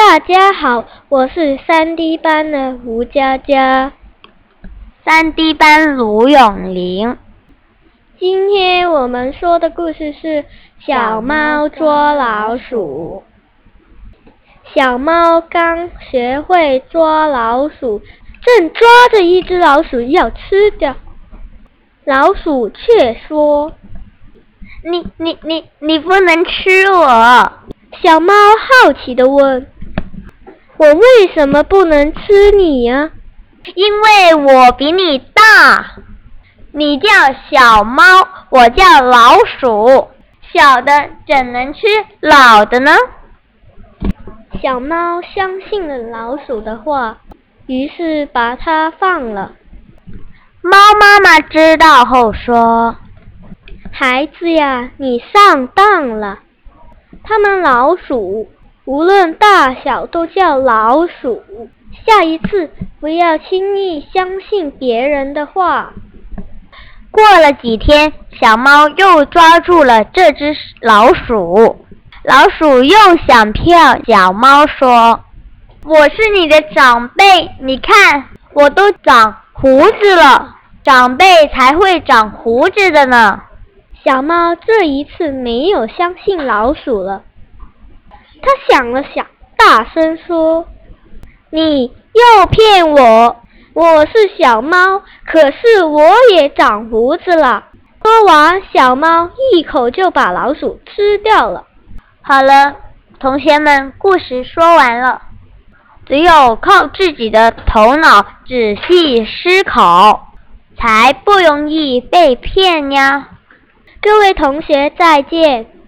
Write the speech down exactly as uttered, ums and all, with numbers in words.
大家好，我是三 D 班的吴佳佳。 三 D 班卢永玲。 今天我们说的故事是小猫捉老鼠。小猫刚学会捉老鼠，正抓着一只老鼠要吃掉，老鼠却说： 你你你你不能吃我。 小猫好奇地问：我为什么不能吃你呀？ 因为我比你大。你叫小猫，我叫老鼠，小的怎能吃老的呢？ 小猫相信了老鼠的话，于是把它放了。 猫妈妈知道后说： 孩子呀，你上当了。它们老鼠无论大小都叫老鼠，下一次不要轻易相信别人的话。 过了几天，小猫又抓住了这只老鼠，老鼠又想骗小猫说：我是你的长辈，你看我都长胡子了，长辈才会长胡子的呢。 小猫这一次没有相信老鼠了，它想了想，大声说：你又骗我，我是小猫，可是我也长胡子了。说完，小猫一口就把老鼠吃掉了。 好了，同学们，故事说完了。只有靠自己的头脑仔细思考，才不容易被骗呀。 各位同学再见。